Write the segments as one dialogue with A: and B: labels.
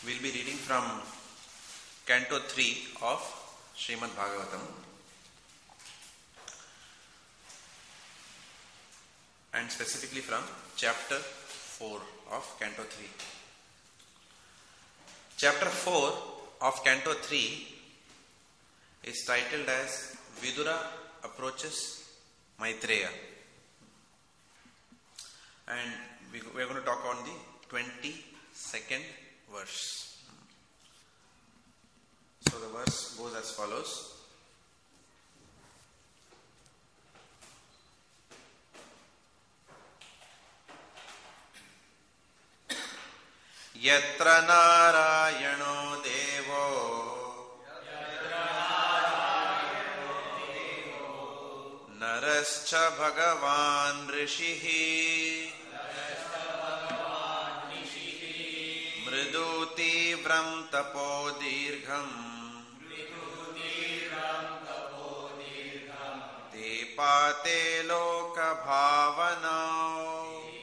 A: We'll be reading from Canto 3 of Srimad Bhagavatam and specifically from Chapter 4 of Canto 3. Chapter 4 of Canto 3 is titled as Vidura Approaches Maitreya, and we are going to talk on the 22nd verse. So the verse goes as follows. Yatra Narayano Devo Narascha Bhagavan Rishihi Mriduti Vram Tapo Dirgham Depate Loka Bhavana.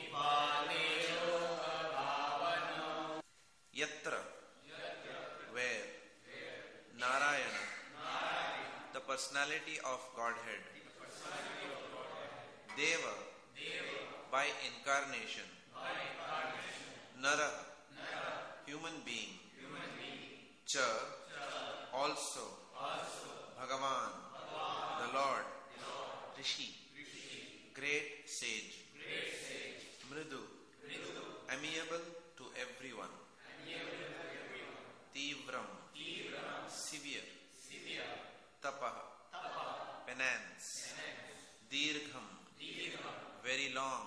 A: Yatra, where Narayana, the personality of Godhead, Deva, by incarnation, Nara, human being, Cha, also, Bhagavan, the Lord, Rishi, great sage, Mridu, amiable to everyone, Tivram, severe, Tapaha, penance, Dirgham, very long,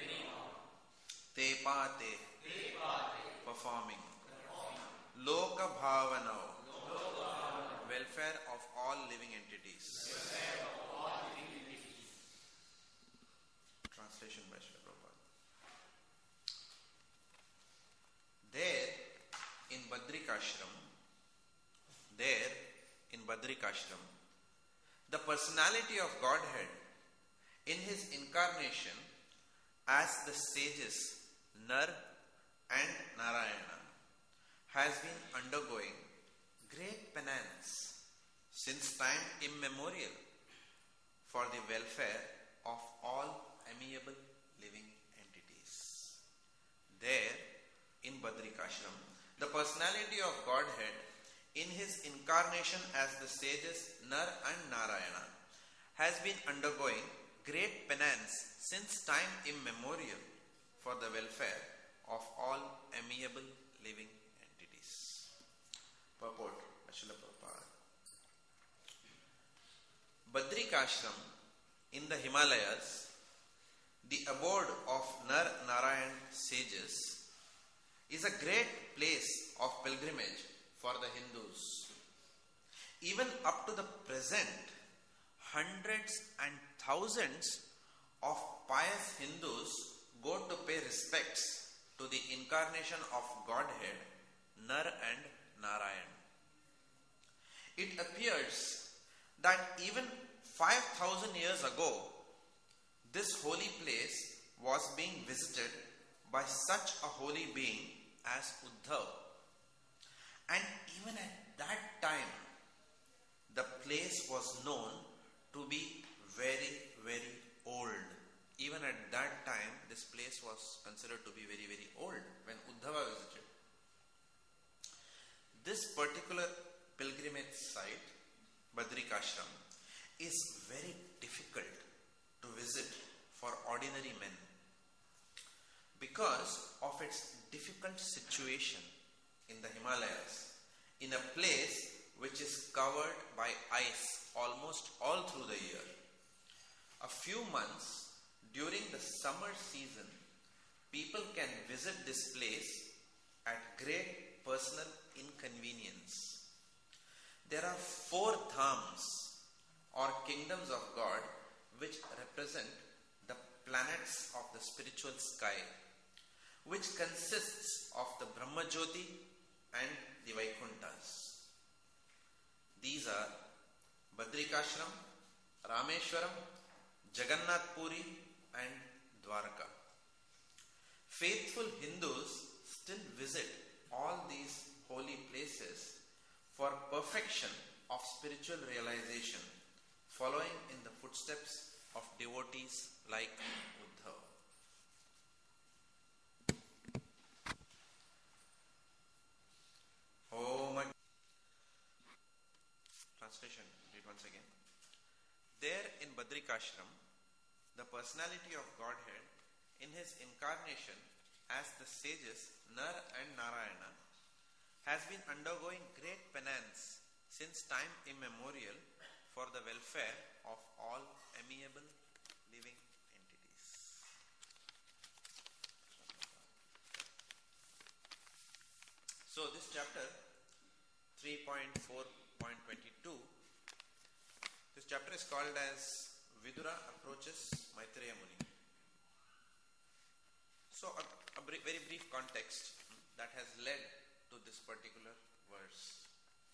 A: Tepate, performing, Loka Bhavana, welfare of all living entities. Translation by Srila Prabhupada. There in Badrikashram, the personality of Godhead in his incarnation as the sages Nar and Narayana has been undergoing great penance since time immemorial for the welfare of all amiable living entities. There in Badrikashram, the personality of Godhead in his incarnation as the sages Nar and Narayana has been undergoing great penance since time immemorial for the welfare of all amiable living entities. Purport by Srila Prabhupada. Badrikashram in the Himalayas, the abode of Nar Narayan sages, is a great place of pilgrimage for the Hindus. Even up to the present, hundreds and thousands of pious Hindus go to pay respects to the incarnation of Godhead, Nar and Narayan. It appears that even 5,000 years ago, this holy place was being visited by such a holy being as Uddhav. And even at that time, the place was known to be very, very old. Even at that time, this place was considered to be very, very old when Uddhava visited. This particular pilgrimage site, Badrikashram, is very difficult to visit for ordinary men because of its difficult situation in the Himalayas, in a place which is covered by ice almost all through the year. A few months during the summer season, people can visit this place at great personal inconvenience. There are 4 dhams or kingdoms of God which represent the planets of the spiritual sky, which consists of the Brahmajyoti and the Vaikunthas. These are Badrikashram, Rameshwaram, Jagannath Puri and Dwarka. Faithful Hindus still visit all these perfection of spiritual realization, following in the footsteps of devotees like Uddhava. Translation, read once again. There in Badrikashram, the personality of Godhead, in his incarnation as the sages Nar and Narayana, has been undergoing great penance since time immemorial for the welfare of all amiable living entities. So this chapter 3.4.22, this chapter is called as Vidura approaches Maitreya Muni. So a very brief context that has led to this particular verse.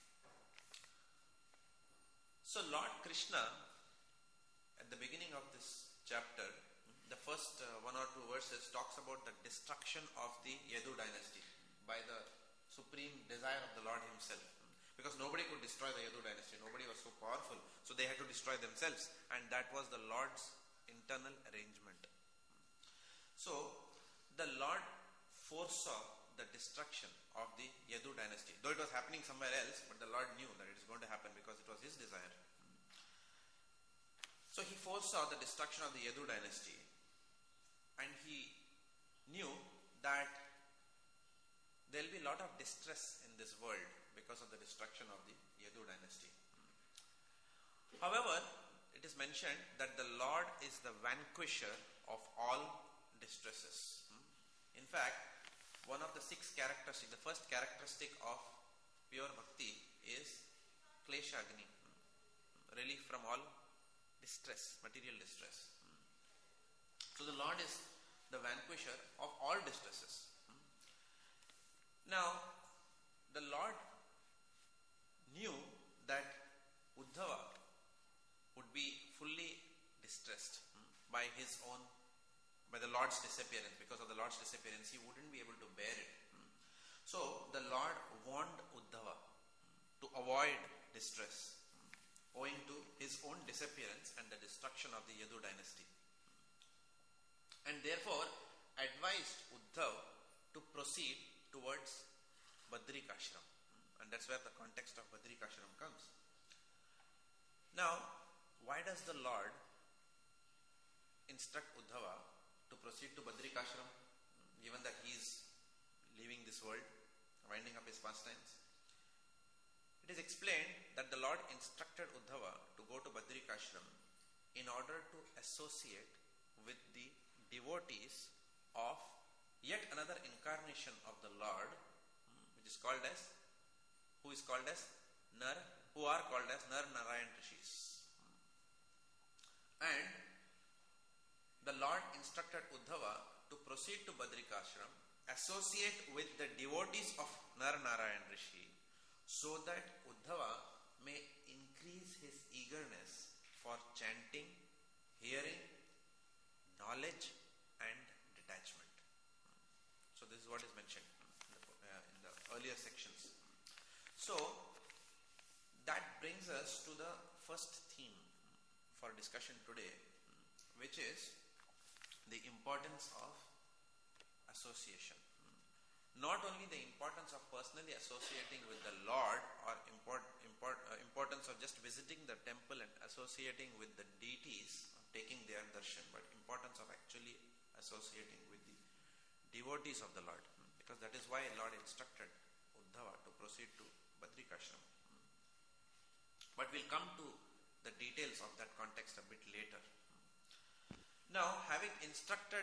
A: So Lord Krishna, at the beginning of this chapter, the first one or two verses talks about the destruction of the Yadu dynasty by the supreme desire of the Lord himself. Because nobody could destroy the Yadu dynasty, nobody was so powerful, so they had to destroy themselves, and that was the Lord's internal arrangement. So the Lord foresaw the destruction of the Yadu dynasty, though it was happening somewhere else, but the Lord knew that it is going to happen because it was his desire. So he foresaw the destruction of the Yadu dynasty, and he knew that there will be a lot of distress in this world because of the destruction of the Yadu dynasty. However, it is mentioned that the Lord is the vanquisher of all distresses. In fact, one of the 6 characteristics, the first characteristic of pure bhakti is klesha agni, relief from all distress, material distress. So the Lord is the vanquisher of all distresses. Now, the Lord knew that Uddhava would be fully distressed by the Lord's disappearance. Because of the Lord's disappearance, he wouldn't be able to bear it. So the Lord warned Uddhava to avoid distress owing to his own disappearance and the destruction of the Yadu dynasty. And therefore advised Uddhava to proceed towards Badrikashram. And that's where the context of Badrikashram comes. Now, why does the Lord instruct Uddhava to proceed to Badrikashram, given that he is leaving this world, winding up his pastimes? It is explained that the Lord instructed Uddhava to go to Badrikashram in order to associate with the devotees of yet another incarnation of the Lord, which is called as, who are called as Nar Narayan Rishis. And the Lord instructed Uddhava to proceed to Badrikashram, associate with the devotees of Nar Narayan Rishi, so that Uddhava may increase his eagerness for chanting, hearing, knowledge and detachment. So this is what is mentioned in the earlier sections. So that brings us to the first theme for discussion today, which is the importance of association. Not only the importance of personally associating with the Lord, or importance of just visiting the temple and associating with the deities, taking their darshan, but importance of actually associating with the devotees of the Lord, because that is why Lord instructed Uddhava to proceed to Badrikashram. But we'll come to the details of that context a bit later. Now, having instructed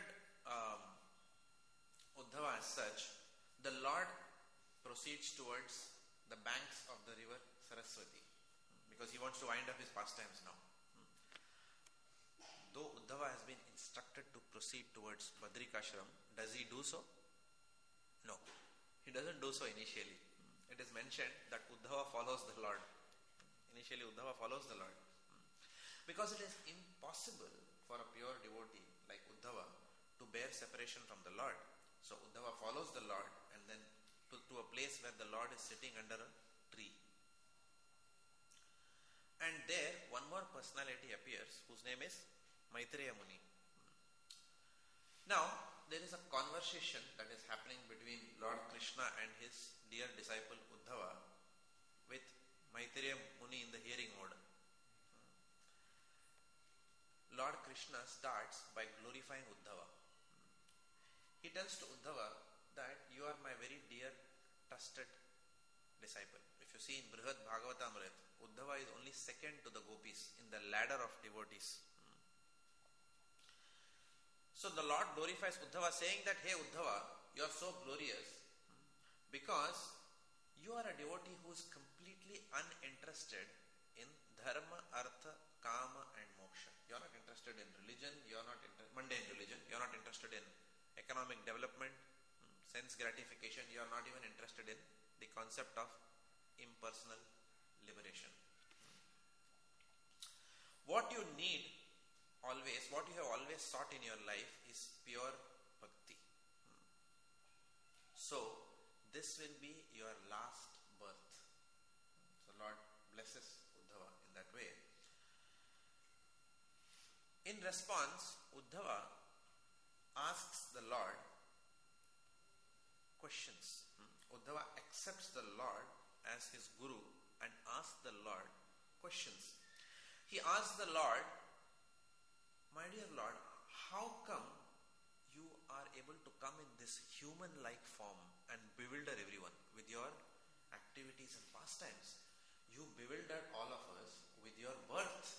A: Uddhava as such, the Lord proceeds towards the banks of the river Saraswati, because he wants to wind up his pastimes now. Though Uddhava has been instructed to proceed towards Badrikashram, does he do so? No, he doesn't do so initially. It is mentioned that Uddhava follows the Lord. Initially Uddhava follows the Lord, because it is impossible for a pure devotee like Uddhava to bear separation from the Lord. So Uddhava follows the Lord, and then to a place where the Lord is sitting under a tree. And there one more personality appears whose name is Maitreya Muni. Now there is a conversation that is happening between Lord Krishna and his dear disciple Uddhava with Maitreya Muni in the hearing mode. Lord Krishna starts by glorifying Uddhava. He tells to Uddhava that you are my very dear, trusted disciple. If you see in Brihad Bhagavatamrita, Uddhava is only second to the gopis in the ladder of devotees. So the Lord glorifies Uddhava, saying that, hey Uddhava, you are so glorious because you are a devotee who is completely uninterested in dharma, artha, kama and moksha. You are not interested in religion, you are not mundane religion, you are not interested in economic development, sense gratification, you are not even interested in the concept of impersonal liberation. What you need always, what you have always sought in your life is pure bhakti. So, this will be your last birth. So, Lord blesses Uddhava in that way. In response, Uddhava asks the Lord questions. Uddhava accepts the Lord as his guru and asks the Lord questions. He asks the Lord, my dear Lord, how come you are able to come in this human-like form and bewilder everyone with your activities and pastimes? You bewildered all of us with your birth.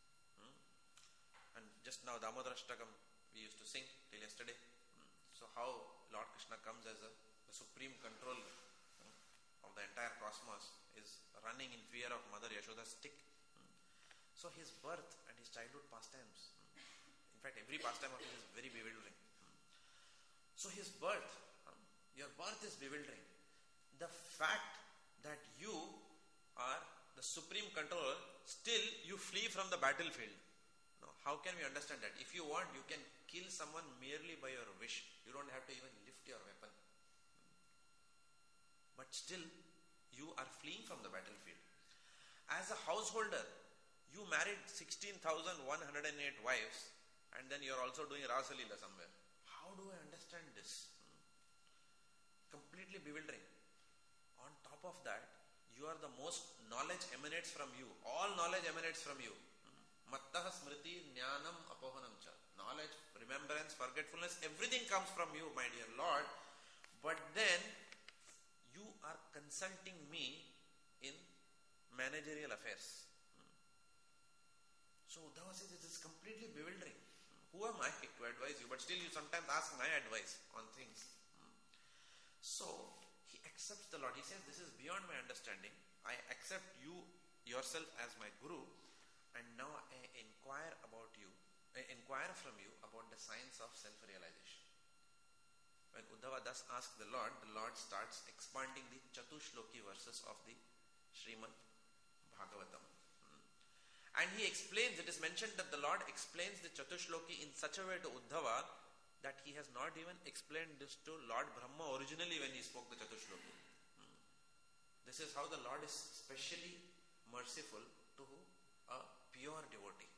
A: And just now Damodarashtakam we used to sing till yesterday. So how Lord Krishna comes as the supreme controller of the entire cosmos is running in fear of Mother Yashoda's stick. So his birth and his childhood pastimes, in fact every pastime of his is very bewildering. So his birth, your birth is bewildering. The fact that you are the supreme controller, still you flee from the battlefield. Now, how can we understand that? If you want, you can kill someone merely by your wish. You don't have to even lift your weapon. But still, you are fleeing from the battlefield. As a householder, you married 16,108 wives and then you are also doing Rasa Leela somewhere. How do I understand this? Completely bewildering. On top of that, you are the most knowledge emanates from you. All knowledge emanates from you. Mattaha smriti jnanam apohanam cha. Knowledge, remembrance, forgetfulness, everything comes from you, my dear Lord. But then, you are consulting me in managerial affairs. So Uddhava says it is completely bewildering. Who am I to advise you? But still you sometimes ask my advice on things. So he accepts the Lord. He says, this is beyond my understanding. I accept you yourself as my guru, and now I inquire from you about the science of self-realization. When Uddhava thus asks the Lord starts expanding the Chatushloki verses of the Srimad Bhagavatam. And he explains, it is mentioned that the Lord explains the Chatushloki in such a way to Uddhava that he has not even explained this to Lord Brahma originally when he spoke the Chatushloki. This is how the Lord is specially merciful to a pure devotee.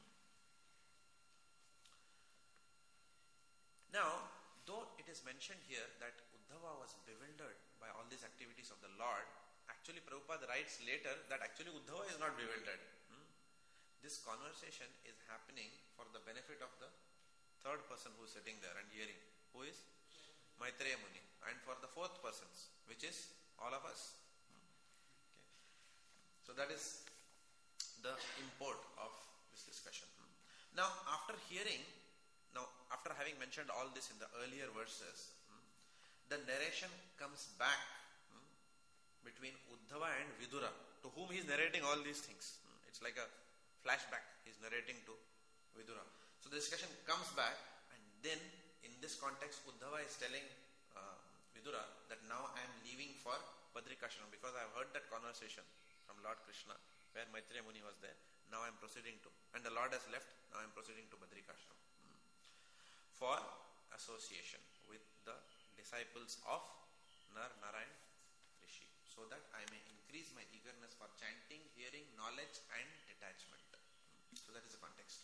A: Now, though it is mentioned here that Uddhava was bewildered by all these activities of the Lord, actually Prabhupada writes later that actually Uddhava is not bewildered. This conversation is happening for the benefit of the third person who is sitting there and hearing, who is Maitreya Muni, and for the fourth persons, which is all of us. Okay. So that is the import of this discussion. Now, after having mentioned all this in the earlier verses, the narration comes back between Uddhava and Vidura, to whom he is narrating all these things. It's like a flashback. He is narrating to Vidura. So the discussion comes back, and then in this context, Uddhava is telling Vidura that now I am leaving for Badrikashram because I have heard that conversation from Lord Krishna where Maitreya Muni was there. Now I am proceeding to, and the Lord has left, now I am proceeding to Badrikashram for association with the disciples of Nar Narayan Rishi, so that I may increase my eagerness for chanting, hearing, knowledge and detachment. So that is the context.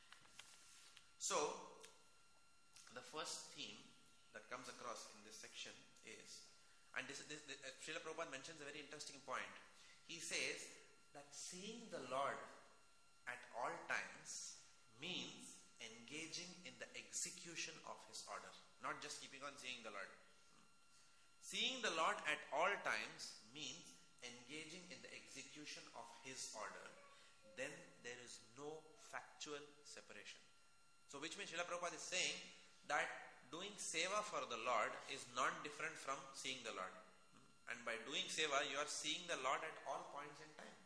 A: So, the first theme that comes across in this section is, and Srila Prabhupada mentions a very interesting point. He says that seeing the Lord at all times means engaging in the execution of His order, not just keeping on seeing the Lord. Seeing the Lord at all times means engaging in the execution of His order. Then there is no factual separation. So which means Srila Prabhupada is saying that doing seva for the Lord is not different from seeing the Lord. And by doing seva, you are seeing the Lord at all points in time.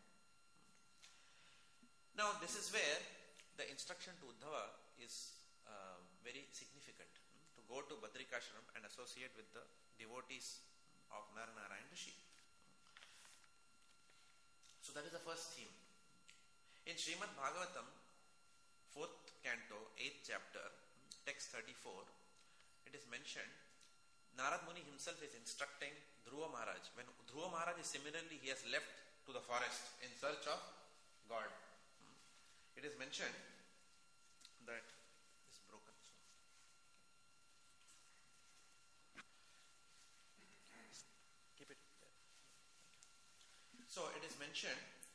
A: Now this is where the instruction to Uddhava is very significant. To go to Badrikashram and associate with the devotees of Nar Narayan Rishi. So that is the first theme. In Srimad Bhagavatam, 4th canto, 8th chapter, text 34, it is mentioned, Narad Muni himself is instructing Dhruva Maharaj. When Dhruva Maharaj is similarly, he has left to the forest in search of God. It is mentioned that it's broken. Keep it there. So it is mentioned,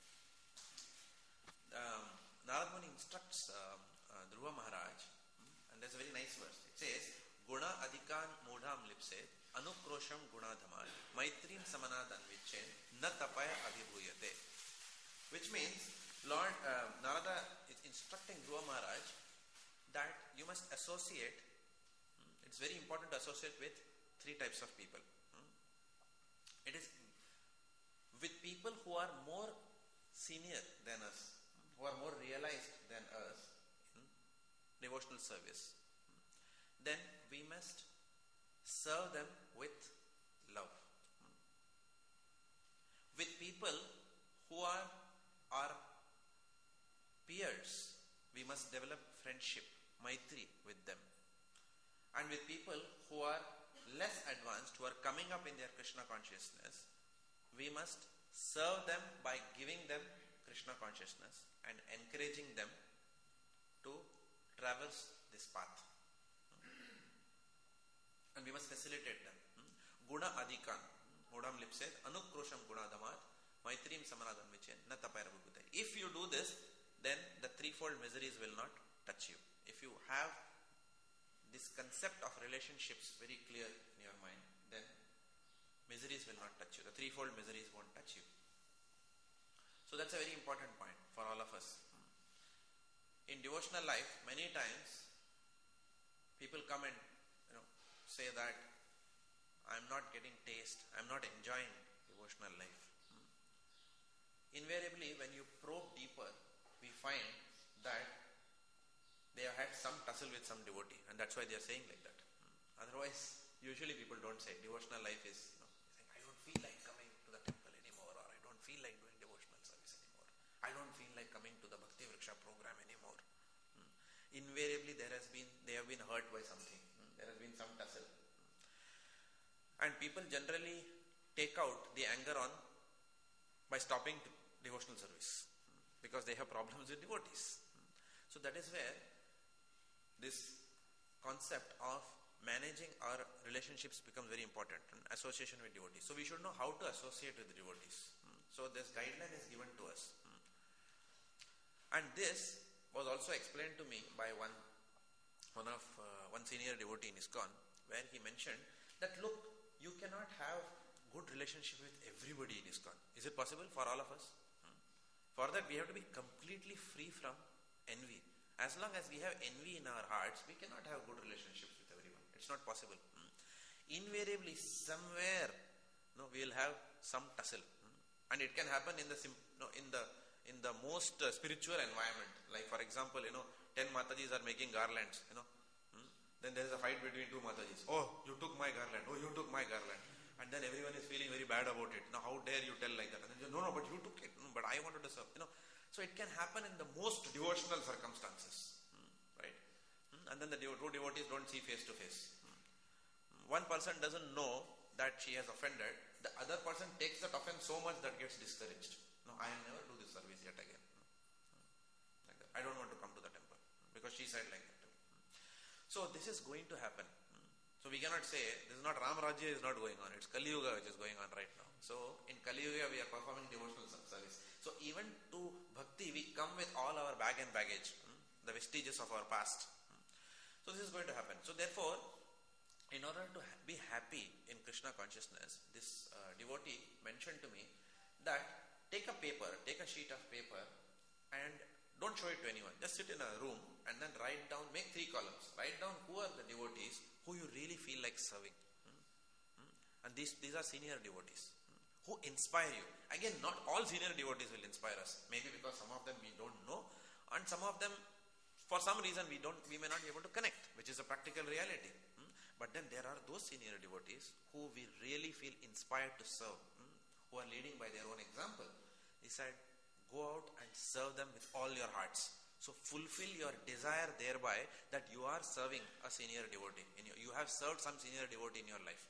A: Narad Muni instructs Dhruva Maharaj, and there's a very nice verse. It says, Guna adikan mudham lipset, anukrosham gunadhamal, maitrim samanad anvichen, na tapaya adhibhuyate. Which means, Lord Narada is instructing Dhruva Maharaj that you must associate, it's very important to associate with 3 types of people. It is with people who are more senior than us, who are more realized than us in devotional service. Then we must serve them with love. With people who are our peers, we must develop friendship, maitri with them. And with people who are less advanced, who are coming up in their Krishna consciousness, we must serve them by giving them Krishna consciousness and encouraging them to traverse this path. And we must facilitate them. Guna adikan, mudam lipset, anukrosham gunadamat, maitrim samanadam vichen, na tapayara bhubhute. If you do this, then the threefold miseries will not touch you. If you have this concept of relationships very clear in your mind, then miseries will not touch you. The threefold miseries won't touch you. So that's a very important point for all of us. In devotional life, many times people come and say that I am not getting taste, I am not enjoying devotional life. Invariably, when you probe deeper, we find that they have had some tussle with some devotee, and that's why they are saying like that. Otherwise, usually people don't say. Devotional life is, saying, I don't feel like coming to the temple anymore, or I don't feel like doing devotional service anymore. I don't feel like coming to the Bhakti Vriksha program anymore. Invariably, they have been hurt by something. There has been some tussle. And people generally take out the anger on by stopping devotional service because they have problems with devotees. So that is where this concept of managing our relationships becomes very important, association with devotees. So we should know how to associate with the devotees. So this guideline is given to us. And this was also explained to me by one senior devotee in ISKCON, where he mentioned that look, you cannot have good relationship with everybody in ISKCON. Is it possible for all of us? For that we have to be completely free from envy. As long as we have envy in our hearts, we cannot have good relationships with everyone. It's not possible. Invariably, somewhere, we will have some tussle, and it can happen in the most spiritual environment. Like for example, 10 Matajis are making garlands. Then there is a fight between 2 Matajis. Oh, you took my garland. Oh, you took my garland. And then everyone is feeling very bad about it. Now, how dare you tell like that? And then no, but you took it. No, but I wanted to serve. So it can happen in the most devotional circumstances, right? And then the 2 devotees don't see face to face. One person doesn't know that she has offended. The other person takes that offense so much that gets discouraged. No, I will never do this service yet again. Like that. I don't want to come to the temple because she said like that. So this is going to happen. So we cannot say, this is not Ram Rajya is not going on. It's Kali Yuga which is going on right now. So in Kali Yuga we are performing devotional service. So even to bhakti we come with all our bag and baggage, the vestiges of our past. So this is going to happen. So therefore, in order to be happy in Krishna consciousness, this devotee mentioned to me that take a sheet of paper and don't show it to anyone. Just sit in a room and then write down, make 3 columns. Write down who are the devotees who you really feel like serving. And these are senior devotees who inspire you. Again, not all senior devotees will inspire us. Maybe because some of them we don't know, and some of them for some reason we may not be able to connect, which is a practical reality. But then there are those senior devotees who we really feel inspired to serve, who are leading by their own example. He said, go out and serve them with all your hearts. So fulfill your desire thereby that you are serving a senior devotee. You have served some senior devotee in your life.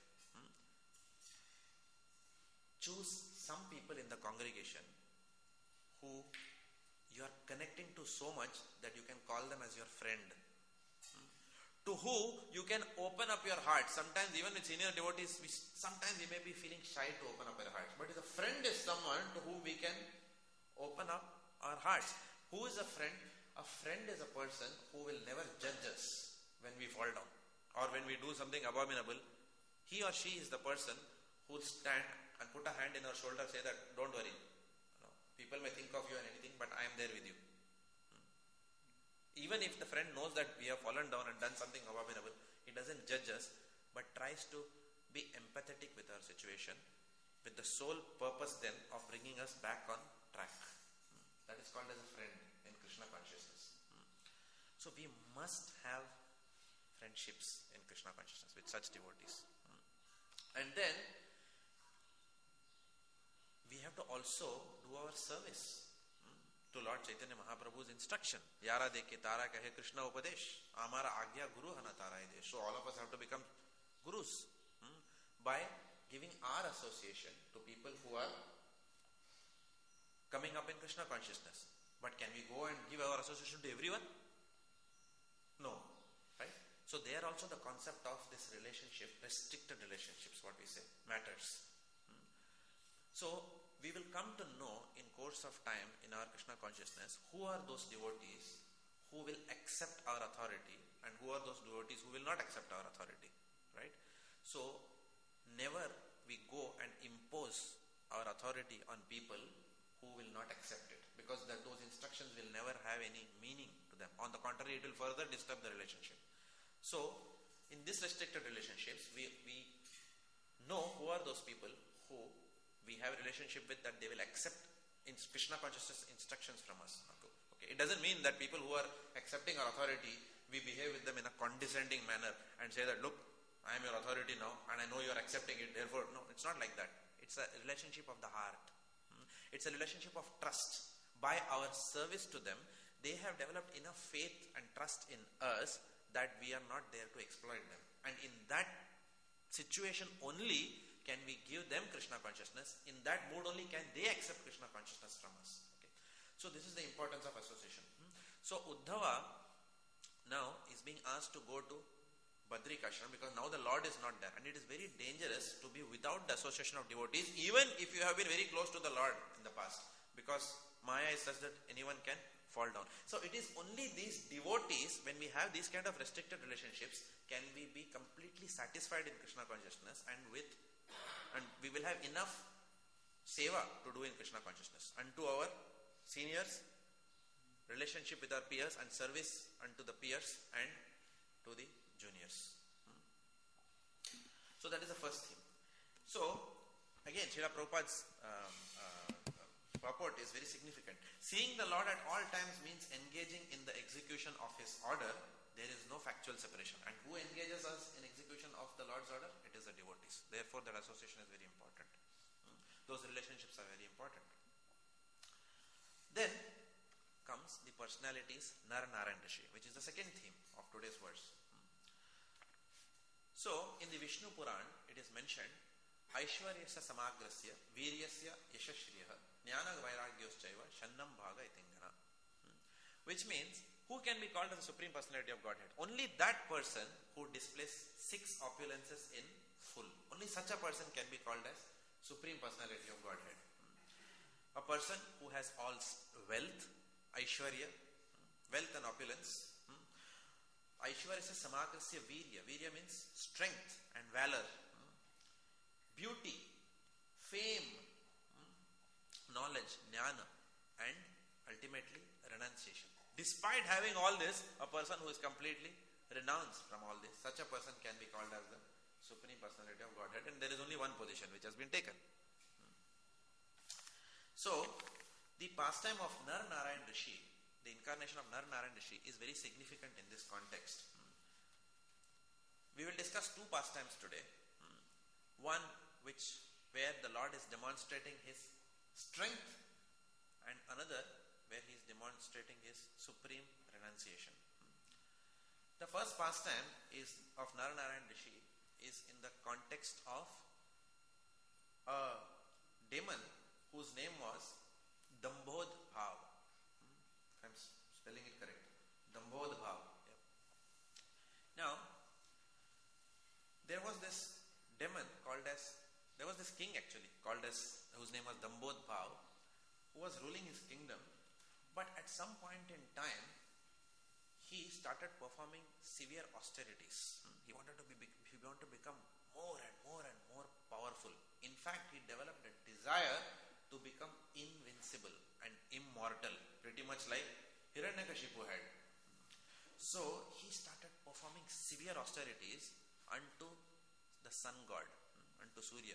A: Choose some people in the congregation who you are connecting to so much that you can call them as your friend. To who you can open up your heart. Sometimes even with senior devotees, sometimes we may be feeling shy to open up our hearts. But a friend is someone to whom we can open up our hearts. Who is a friend? A friend is a person who will never judge us when we fall down or when we do something abominable. He or she is the person who will stand and put a hand in our shoulder, say that don't worry. People may think of you and anything, but I am there with you. Even if the friend knows that we have fallen down and done something abominable, he doesn't judge us, but tries to be empathetic with our situation, with the sole purpose then of bringing us back on track. That is called as a friend in Krishna consciousness. So we must have friendships in Krishna consciousness with such devotees. And then we have to also do our service to Lord Chaitanya Mahaprabhu's instruction. Yara dekhe tara kahe Krishna upadesh. Amara agya guru hana tara desh. So all of us have to become gurus by giving our association to people who are coming up in Krishna consciousness. But can we go and give our association to everyone? No. Right? So there also the concept of this relationship, restricted relationships, what we say, matters. So we will come to know in course of time in our Krishna consciousness who are those devotees who will accept our authority and who are those devotees who will not accept our authority. Right? So never we go and impose our authority on people who will not accept it, because those instructions will never have any meaning to them. On the contrary, it will further disturb the relationship. So in these restricted relationships, we know who are those people who we have a relationship with, that they will accept in Krishna consciousness instructions from us. Okay. It doesn't mean that people who are accepting our authority, we behave with them in a condescending manner and say that, look, I am your authority now and I know you are accepting it, therefore, no, it's not like that. It's a relationship of the heart. It's a relationship of trust. By our service to them, they have developed enough faith and trust in us that we are not there to exploit them. And in that situation only can we give them Krishna consciousness. In that mood only can they accept Krishna consciousness from us. Okay. So this is the importance of association. So Uddhava now is being asked to go to Badrikashram because now the Lord is not there. And it is very dangerous to be without the association of devotees, even if you have been very close to the Lord in the past. Because Maya is such that anyone can fall down. So it is only these devotees, when we have these kind of restricted relationships, can we be completely satisfied in Krishna consciousness and we will have enough seva to do in Krishna consciousness. And to our seniors, relationship with our peers and service unto the peers and to the juniors. So that is the first theme. So again, Srila Prabhupada's purport is very significant. Seeing the Lord at all times means engaging in the execution of His order. There is no factual separation. And who engages us in execution of the Lord's order? It is the devotees. Therefore, that association is very important. Those relationships are very important. Then comes the personalities Nar, Nara and Rishi, which is the second theme of today's verse. So, in the Vishnu Puran, it is mentioned Aishwaryasya samagrasya viryasya yashashriyah jnana vairagyoschaiva shannam bhaga itingana. Which means, who can be called as the Supreme Personality of Godhead? Only that person who displays 6 opulences in full. Only such a person can be called as Supreme Personality of Godhead. A person who has all wealth, Aishwarya, wealth and opulence. Aishwarya is samagrasya virya. Virya means strength and valor. Beauty, fame, knowledge, jnana, and ultimately renunciation. Despite having all this, a person who is completely renounced from all this, such a person can be called as the Supreme Personality of Godhead, and there is only one position which has been taken. So, the pastime of Nar Narayan Rishi, the incarnation of Nar Narayan Rishi, is very significant in this context. We will discuss 2 pastimes today. One where the Lord is demonstrating His strength, and another where He is demonstrating His supreme renunciation. The first pastime is of Nar Narayan Rishi is in the context of a demon whose name was Dambodh Bhav. I'm spelling it correct. Dambodh Bhav. Yeah. Now, there was this demon there was this king actually whose name was Dambodh Bhav, who was ruling his kingdom, but at some point in time, he started performing severe austerities. He wanted to become more and more and more powerful. In fact, he developed a desire to become invincible and immortal, pretty much like Hiranyakashipu had. So, he started performing severe austerities unto the sun god, unto Surya.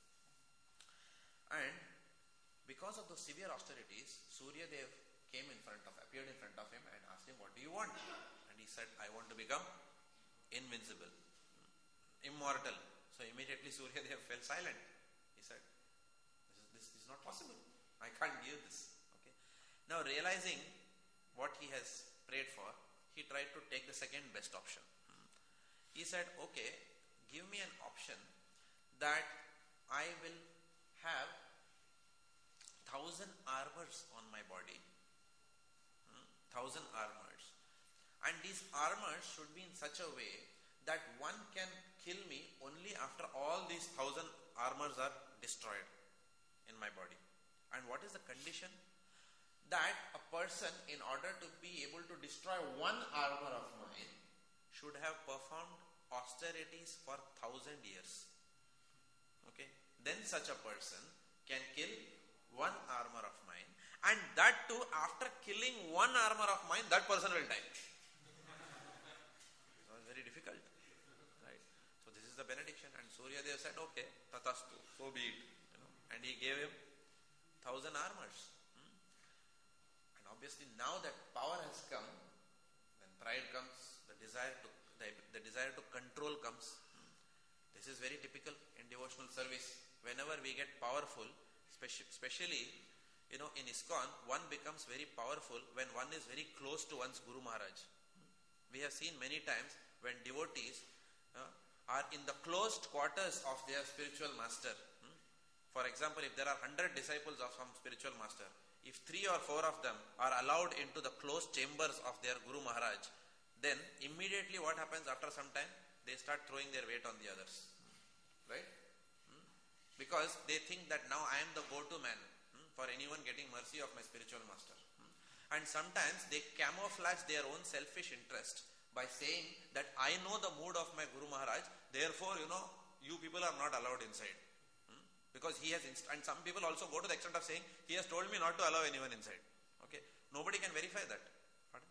A: And because of those severe austerities, Surya Dev appeared in front of him and asked him, what do you want? And he said, I want to become invincible, immortal. So immediately Surya Dev fell silent. He said, this is not possible. I can't give this. Okay. Now realizing what he has prayed for, he tried to take the second best option. He said, okay, give me an option that I will have 1,000 armors on my body. 1,000 armors. And these armors should be in such a way that one can kill me only after all these 1,000 armors are destroyed in my body. And what is the condition? That a person, in order to be able to destroy one armor of mine, should have performed austerities for 1,000 years. Okay? Then such a person can kill one armor of mine, and that too, after killing one armor of mine, that person will die. It was very difficult. Right? So this is the benediction, and Surya Dev said, okay, tatastu, so be it. And he gave him 1,000 armors. And obviously now that power has come, when pride comes, the desire to control comes. This is very typical in devotional service. Whenever we get powerful, especially in ISKCON, one becomes very powerful when one is very close to one's Guru Maharaj. We have seen many times when devotees are in the closed quarters of their spiritual master. For example, if there are 100 disciples of some spiritual master, if 3 or 4 of them are allowed into the closed chambers of their Guru Maharaj, then immediately what happens after some time? They start throwing their weight on the others. Right? Because they think that now I am the go-to man for anyone getting mercy of my spiritual master. And sometimes they camouflage their own selfish interest by saying that I know the mood of my Guru Maharaj, therefore, you people are not allowed inside. Because he has, and some people also go to the extent of saying, he has told me not to allow anyone inside. Okay, nobody can verify that. Pardon?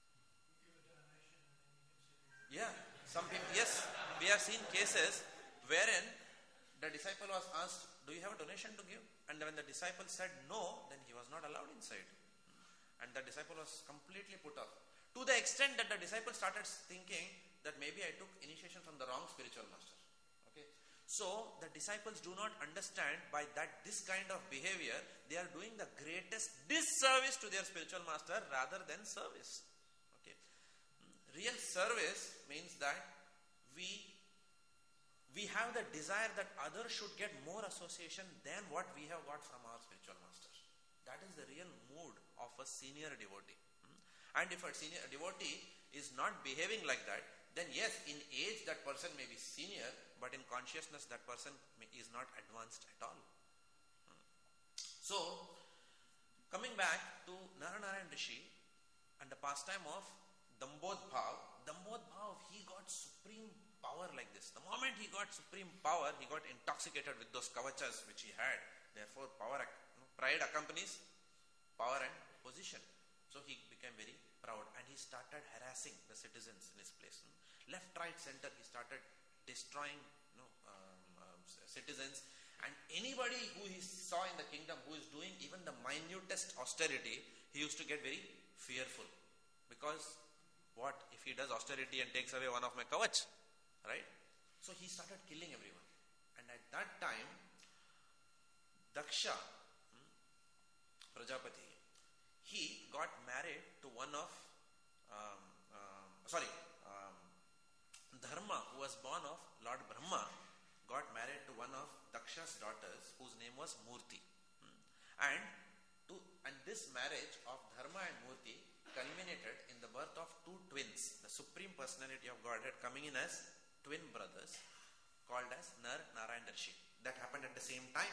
A: Yeah, some people, yes, we have seen cases wherein the disciple was asked, do you have a donation to give? And when the disciple said no, then he was not allowed inside. And the disciple was completely put off. To the extent that the disciple started thinking that maybe I took initiation from the wrong spiritual master. Okay. So, the disciples do not understand by that this kind of behavior, they are doing the greatest disservice to their spiritual master rather than service. Okay. Real service means that we we have the desire that others should get more association than what we have got from our spiritual master. That is the real mood of a senior devotee. And if a senior devotee is not behaving like that, then yes, in age that person may be senior, but in consciousness that person is not advanced at all. So, coming back to Naranarayan Rishi and the pastime of Dambodbhav, he got supreme power like this. The moment he got supreme power, he got intoxicated with those kavachas which he had. Therefore, pride accompanies power and position. So he became very proud and he started harassing the citizens in his place. Left, right, center, he started destroying citizens, and anybody who he saw in the kingdom who is doing even the minutest austerity, he used to get very fearful. Because what if he does austerity and takes away one of my kavach? Right? So he started killing everyone. And at that time, Daksha, Prajapati, he got married to one of Dharma, who was born of Lord Brahma, got married to one of Daksha's daughters, whose name was Murti. And this marriage of Dharma and Murti culminated in the birth of two twins, the Supreme Personality of Godhead coming in as twin brothers, called as Nar Narayan Rishi. That happened at the same time.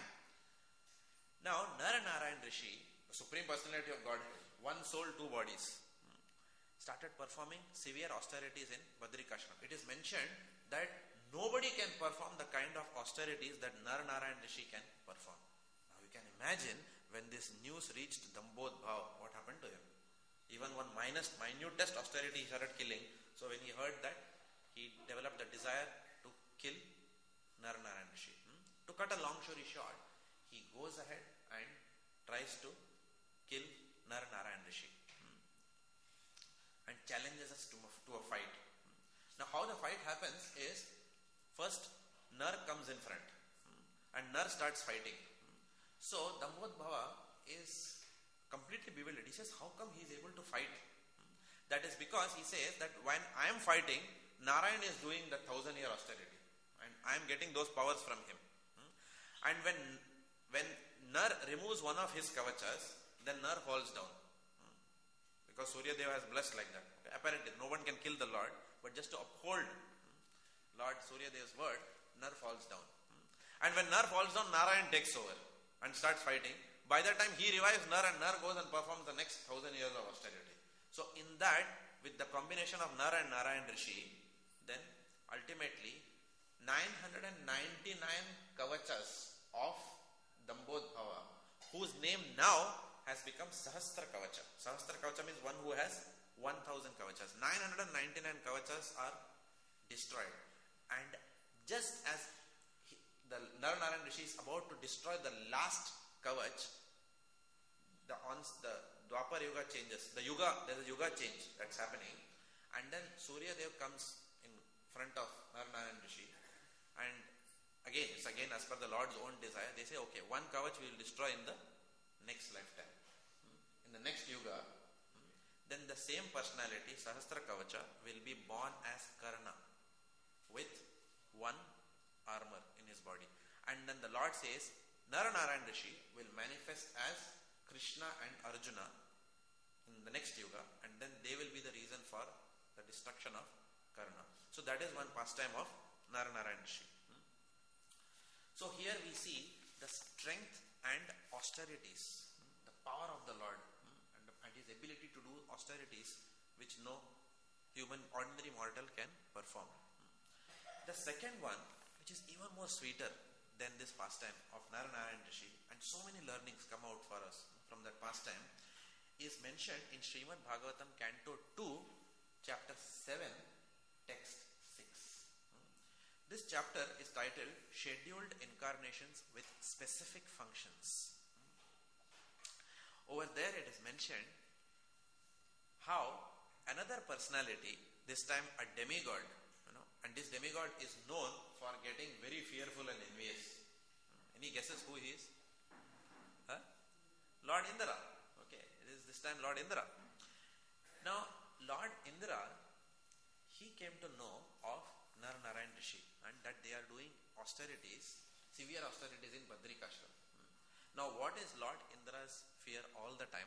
A: Now, Nar Narayan Rishi, the Supreme Personality of Godhead, one soul, two bodies, started performing severe austerities in Badrikashram. It is mentioned that nobody can perform the kind of austerities that Nar Narayan Rishi can perform. Now you can imagine when this news reached Dambodbhav, what happened to him. Even one minutest austerity he started killing. So when he heard that, he developed the desire to kill Nar Narayan Rishi. To cut a long story short, he goes ahead and tries to kill Nar Narayan Rishi and challenges us to a fight. Now how the fight happens is, first Nar comes in front and Nar starts fighting. So Dambodbhava is completely bewildered. He says, how come he is able to fight? That is because he says that when I am fighting, Narayan is doing the 1,000-year austerity and I am getting those powers from him. And when Nar removes one of his kavachas, then Nar falls down. Because Surya Deva has blessed like that. Okay? Apparently, no one can kill the Lord, but just to uphold Lord Surya Deva's word, Nar falls down. And when Nar falls down, Narayan takes over and starts fighting. By that time, he revives Nar and Nar goes and performs the next 1,000 years of austerity. So in that, with the combination of Nar and Narayan Rishi, then ultimately 999 kavachas of Dambodbhava, whose name now has become Sahasra Kavacha. Sahasra Kavacha means one who has 1,000 kavachas. 999 kavachas are destroyed. And just as the Nar Narayan Rishi is about to destroy the last kavach, the Dwapar Yuga changes. There's a Yuga change that's happening. And then Surya Dev comes in front of Nar Narayan Rishi. And again, it's as per the Lord's own desire. They say, okay, one kavach we will destroy in the next lifetime. In the next Yuga, then the same personality, Sahasra Kavacha, will be born as Karna with one armor in his body. And then the Lord says, Naranarayan Rishi will manifest as Krishna and Arjuna in the next Yuga, and then they will be the reason for the destruction of Karna. So that is one pastime of Naranarayan Rishi. So here we see the strength and austerities, the power of the Lord, and his ability to do austerities which no human, ordinary mortal can perform. The second one, which is even more sweeter than this pastime of Naranarayan Rishi, and so many learnings come out for us from that pastime, is mentioned in Srimad Bhagavatam Canto 2, Chapter 7, Text 6. This chapter is titled Scheduled Incarnations with Specific Functions. Over there it is mentioned how another personality, this time a demigod, and this demigod is known for getting very fearful and envious. Any guesses who he is? Lord Indra. Okay, it is this time Lord Indra. Now, Lord Indra, he came to know of Naranarayan Rishi and that they are doing austerities, severe austerities in Badrikashram. Now what is Lord Indra's fear all the time?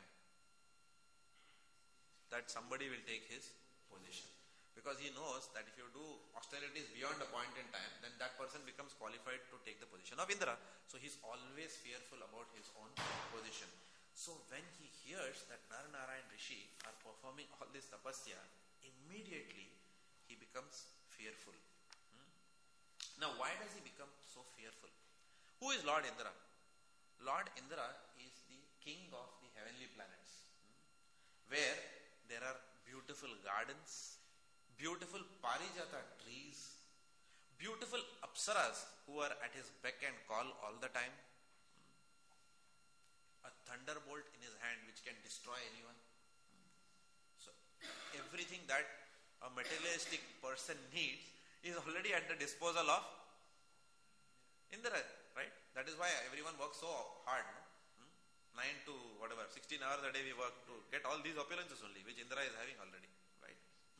A: That somebody will take his position. Because he knows that if you do austerities beyond a point in time, then that person becomes qualified to take the position of Indra. So he's always fearful about his own position. So when he hears that Nar-Narayan Rishi are performing all this tapasya, immediately he becomes fearful. Now why does he become so fearful? Who is Lord Indra? Lord Indra is the king of the heavenly planets, where there are beautiful gardens, beautiful parijata trees, beautiful apsaras who are at his beck and call all the time, a thunderbolt in his hand which can destroy anyone. So everything that a materialistic person needs is already at the disposal of Indra, right? That is why everyone works so hard, no? 9 to 16 hours a day we work to get all these opulences only, which Indra is having already, right?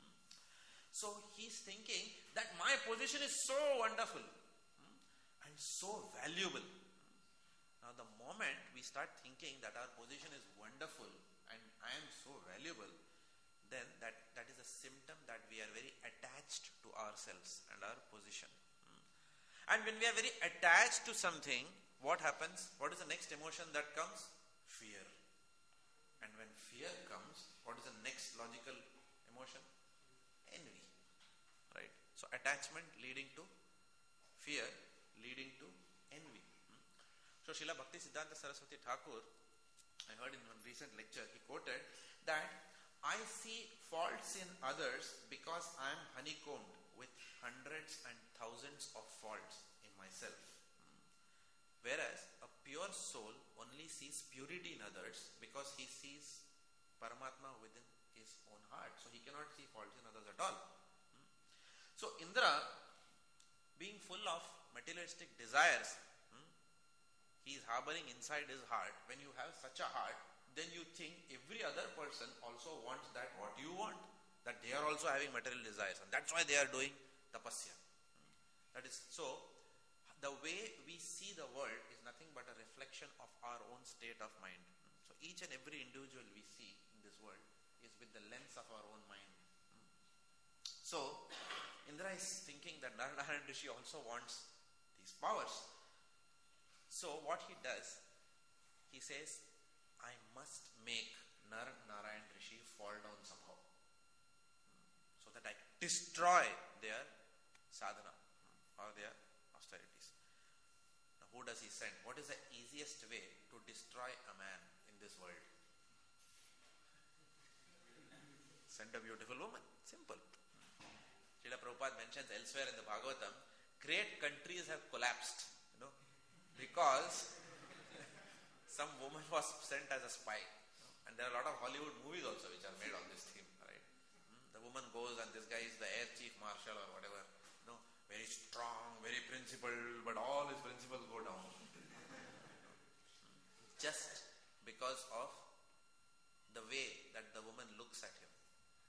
A: So he's thinking that my position is so wonderful and so valuable. Now the moment we start thinking that our position is wonderful and I am so valuable, then that is a symptom that we are very attached to ourselves and our position. And when we are very attached to something, what happens? What is the next emotion that comes? Fear. And when fear comes, what is the next logical emotion? Envy. Right? So attachment leading to fear, leading to envy. So Srila Bhakti Siddhanta Saraswati Thakur, I heard in one recent lecture, he quoted that I see faults in others because I am honeycombed with hundreds and thousands of faults in myself. Whereas a pure soul only sees purity in others because he sees Paramatma within his own heart. So he cannot see faults in others at all. So Indra, being full of materialistic desires, he is harboring inside his heart. When you have such a heart, then you think every other person also wants that what you want. That they are also having material desires. And that's why they are doing tapasya. That is so. The way we see the world is nothing but a reflection of our own state of mind. So each and every individual we see in this world is with the lens of our own mind. So Indra is thinking that Nar-Narayan Rishi also wants these powers. So what he does, he says, I must make Nar-Narayan Rishi fall down somehow, so that I destroy their sadhana or their austerities. Now who does he send? What is the easiest way to destroy a man in this world? Send a beautiful woman. Simple. Srila Prabhupada mentions elsewhere in the Bhagavatam, great countries have collapsed, because some woman was sent as a spy. And there are a lot of Hollywood movies also which are made on this theme, right? The woman goes and this guy is the air chief marshal or whatever, very strong, very principled, but all his principles go down. Just because of the way that the woman looks at him.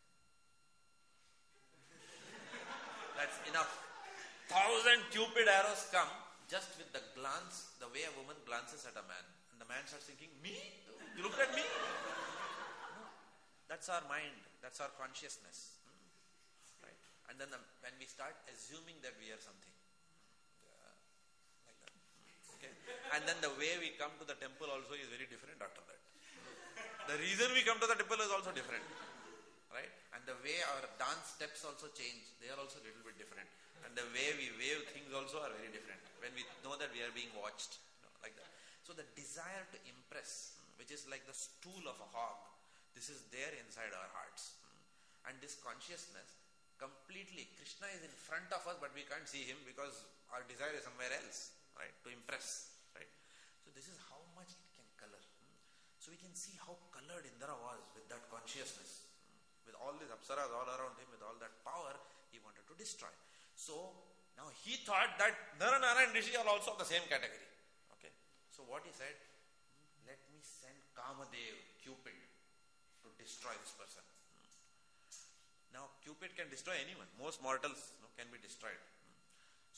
A: That's enough. 1,000 Cupid arrows come just with the glance, the way a woman glances at a man. And the man starts thinking, me? You looked at me? No. That's our mind. That's our consciousness. Right? And then when we start assuming that we are something. Like that. Okay? And then the way we come to the temple also is very different after that. The reason we come to the temple is also different. Right? And the way our dance steps also change. They are also a little bit different. And the way we wave things also are very different. When we know that we are being watched. Like that. So the desire to impress, which is like the stool of a hog, this is there inside our hearts. And this consciousness, completely, Krishna is in front of us, but we can't see him because our desire is somewhere else, right? To impress, right? So this is how much it can color. So we can see how colored Indra was with that consciousness. With all these apsaras all around him, with all that power, he wanted to destroy. So now he thought that Nar-Narayan Rishi are also of the same category. Okay. So what he said, let me send Kamadev, Cupid, to destroy this person. Now Cupid can destroy anyone. Most mortals can be destroyed.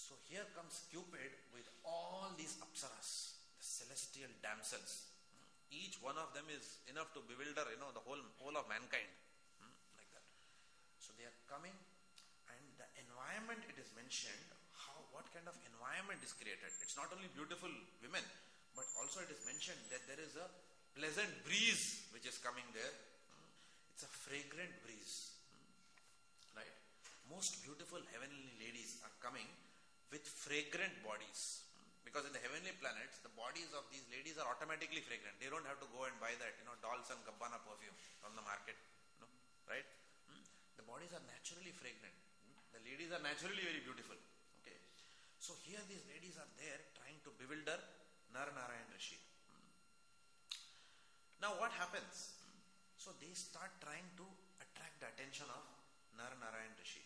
A: So here comes Cupid with all these apsaras, the celestial damsels. Each one of them is enough to bewilder, the whole of mankind. Like that. So they are coming, and the environment, it is mentioned, what kind of environment is created. It's not only beautiful women, but also it is mentioned that there is a pleasant breeze which is coming there. It's a fragrant breeze. Right? Most beautiful heavenly ladies are coming with fragrant bodies. Because in the heavenly planets, the bodies of these ladies are automatically fragrant. They don't have to go and buy that, Dolce & Gabbana perfume from the market. Right? The bodies are naturally fragrant. The ladies are naturally very beautiful. Okay. So here these ladies are there trying to bewilder Narayan Rishi. Now what happens? So they start trying to attract the attention of Narayan Rishi.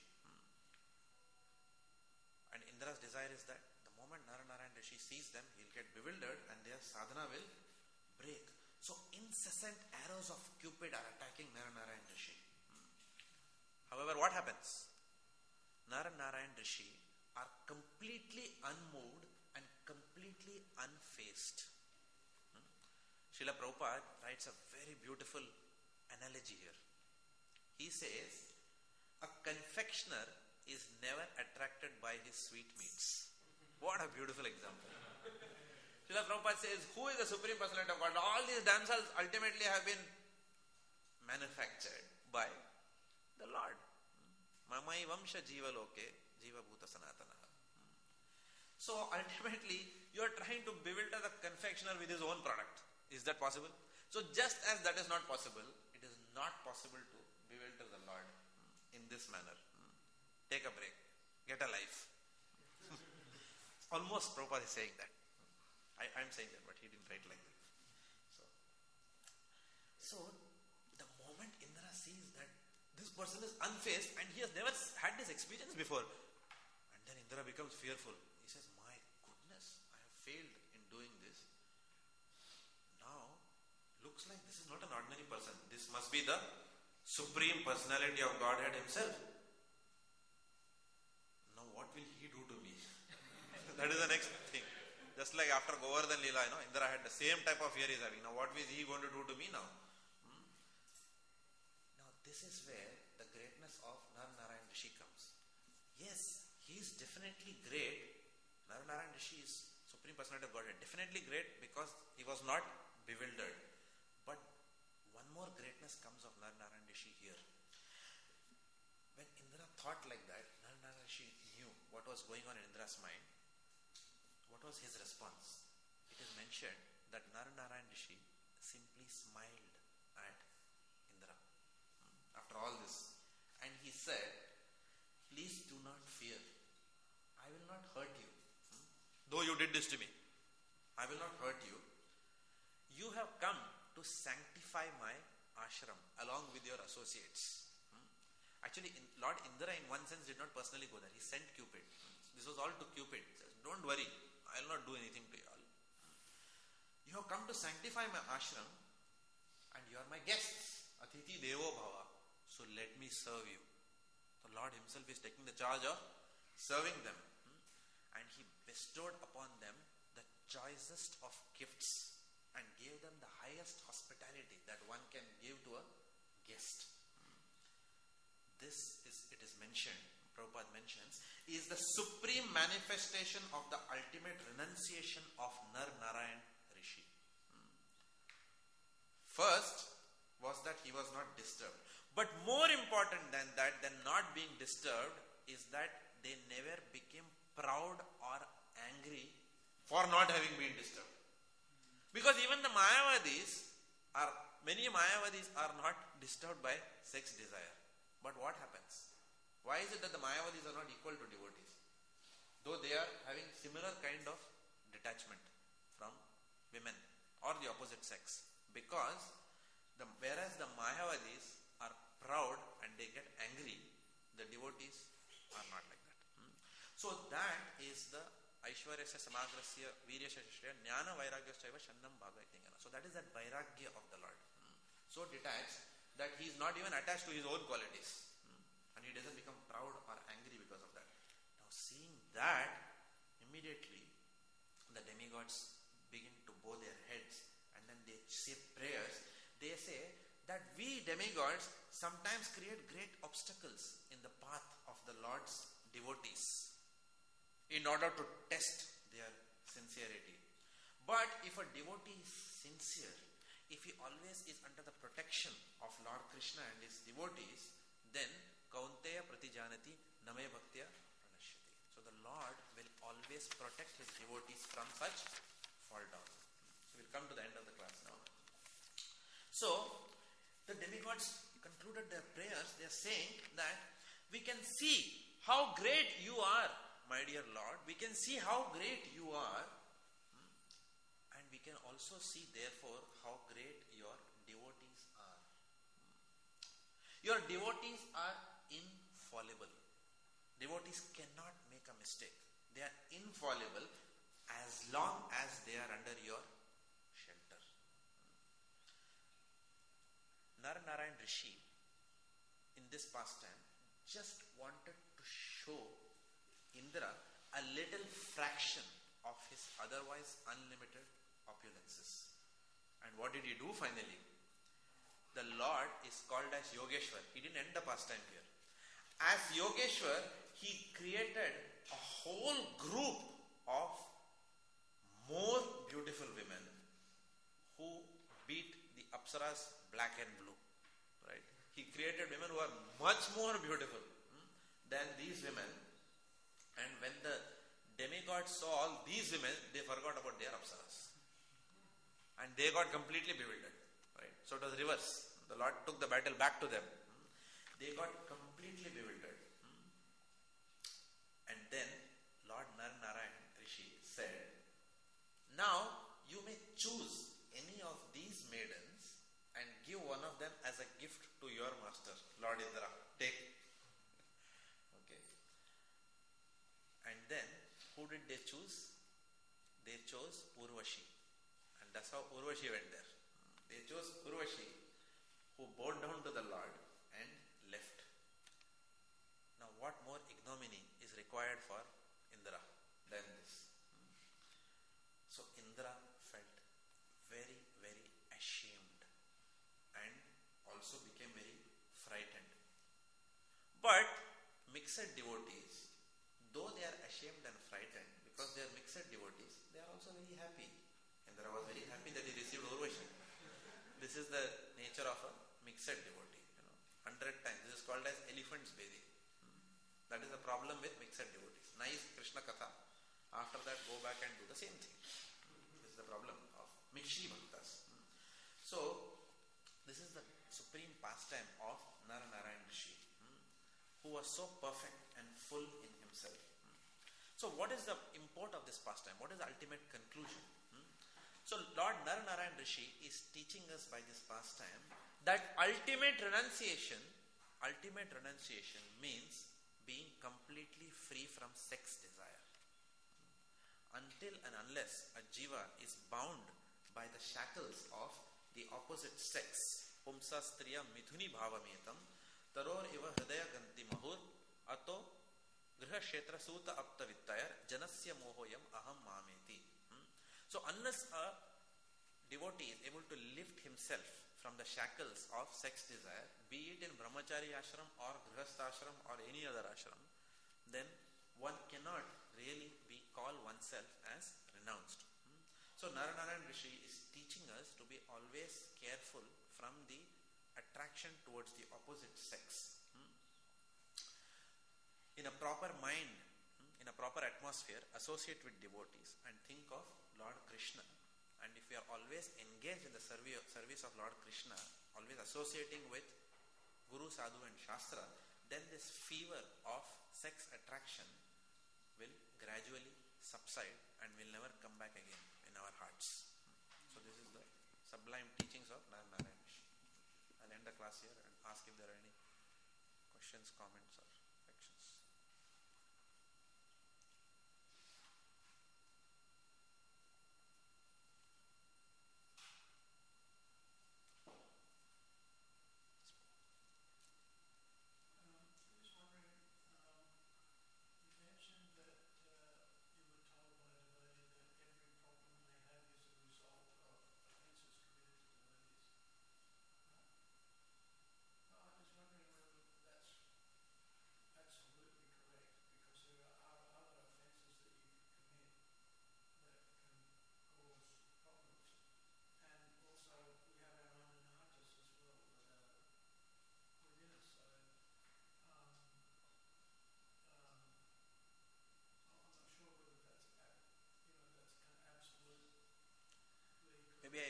A: And Indra's desire is that the moment Narayan Rishi sees them, he'll get bewildered and their sadhana will break. So incessant arrows of Cupid are attacking Narayan Rishi. However, what happens? Narayan Rishi are completely unmoved and completely unfazed. Srila Prabhupada writes a very beautiful analogy here. He says, a confectioner is never attracted by his sweetmeats. What a beautiful example. Srila Prabhupada says, who is the Supreme Personality of God? All these damsels ultimately have been manufactured by the Lord. Mamai vamsha jiva loke jiva bhuta sanatana. So ultimately, you are trying to bewilder the confectioner with his own product. Is that possible? So just as that is not possible, it is not possible to bewilder the Lord in this manner. Take a break. Get a life. Almost Prabhupada is saying that. I'm saying that, but he didn't write like that. So the moment Indra sees that this person is unfazed and he has never had this experience before, and then Indra becomes fearful. He says, my goodness, I have failed in doing this. Now, looks like this is not an ordinary person. This must be the Supreme Personality of Godhead himself. Now what will he do to me? That is the next thing. Just like after Govardhan Leela, Indra had the same type of fear he is having. Now what is he going to do to me now? Now this is where the greatness of Narayan Rishi comes. Yes, he is definitely great. Narayan Rishi is Supreme Personality of Godhead. Definitely great because he was not bewildered. But one more greatness comes of Narayan Rishi here. When Indra thought like that, Narayan Rishi knew what was going on in Indra's mind. What was his response? It is mentioned that Narayan Rishi simply smiled at Indra after all this. And he said, please do not fear. I will not hurt you. Though you did this to me, I will not hurt you. You have come to sanctify my ashram along with your associates. Actually, Lord Indra in one sense did not personally go there. He sent Cupid. This was all to Cupid. He says, don't worry, I will not do anything to you all. You have come to sanctify my ashram and you are my guests. Atithi Devo Bhava. So let me serve you. The Lord himself is taking the charge of serving them. And he bestowed upon them the choicest of gifts and gave them the highest hospitality that one can give to a guest. This is, it is mentioned, Prabhupada mentions, is the supreme manifestation of the ultimate renunciation of Narayan Rishi. First was that he was not disturbed. But more important than that, than not being disturbed, is that they never became proud or angry for not having been disturbed. Because even the many Mayavadis are not disturbed by sex desire. But what happens? Why is it that the Mayavadis are not equal to devotees? Though they are having similar kind of detachment from women or the opposite sex. Because whereas the Mayavadis are proud and they get angry, the devotees are not like that. So that is the Aishwaryasya Samagrasya Viryasya Shreya Jnana Vairagyasya Shannam Bhagavatingana. So that is that Vairagya of the Lord. So detached that he is not even attached to his own qualities. And he doesn't become proud or angry because of that. Now seeing that, immediately the demigods begin to bow their heads and then they say prayers. They say that we demigods sometimes create great obstacles in the path of the Lord's devotees in order to test their sincerity. But if a devotee is sincere, if he always is under the protection of Lord Krishna and his devotees, then Kaunteya Pratijanati Name Bhaktya Pranashyati. So the Lord will always protect his devotees from such fall down. So we'll come to the end of the class now. So the demigods concluded their prayers. They are saying that we can see how great you are, my dear Lord. We can see how great you are. And we can also see therefore how great your devotees are. Your devotees are infallible. Devotees cannot make a mistake. They are infallible as long as they are under your shelter. Nar Narayan Rishi in this pastime just wanted to show Indra a little fraction of his otherwise unlimited opulences. And what did he do finally? The Lord is called as Yogeshwar. He didn't end the pastime here. As Yogeshwar, he created a whole group of more beautiful women who beat the Apsaras black and blue. Right? He created women who are much more beautiful than these women. And when the demigods saw all these women, they forgot about their Apsaras. And they got completely bewildered. Right? So it was reverse. The Lord took the battle back to them. They got completely bewildered. And then Lord Nar Narayan Rishi said, now you may choose any of these maidens and give one of them as a gift to your master, Lord Indra. Take. Okay. And then, who did they choose? They chose Urvashi. And that's how Urvashi went there. They chose Urvashi, who bowed down to the Lord and left. Now, what more ignominy is required for Indra than this? So, Indra felt very, very ashamed and also became very frightened. But mixed devotees, though they are ashamed and frightened because they are mixed devotees, they are also very happy. Indra was very happy that he received Urvashi. This is the nature of a mixed devotee. 100 times. This is called as elephant's bathing. That is the problem with mixed devotees. Nice Krishna Katha. After that, go back and do the same thing. This is the problem of Mishri Bhaktas. So, this is the supreme pastime of Nar Narayan Rishi, who was so perfect and full in himself. So, what is the import of this pastime? What is the ultimate conclusion? So, Lord Nar Narayan Rishi is teaching us by this pastime that ultimate renunciation means being completely free from sex desire. Until and unless a jiva is bound by the shackles of the opposite sex, pumsa striya mithuni bhavametam taror iva hridaya ganti mahur ato griha kshetra suta apta vittayar janasya mohoyam aham mameti. So unless a devotee is able to lift himself from the shackles of sex desire, be it in brahmachari ashram or grihastha ashram or any other ashram, then one cannot really call oneself as renounced. So Nar Narayan Rishi is teaching us to be always careful from the attraction towards the opposite sex. In a proper mind, in a proper atmosphere, associate with devotees and think of Lord Krishna. And if we are always engaged in the service of Lord Krishna, always associating with Guru, Sadhu and Shastra, then this fever of sex attraction will gradually subside and will never come back again in our hearts. So this is the sublime teachings of Nar Narayan Rishi. I'll end the class here and ask if there are any questions, comments or reflections.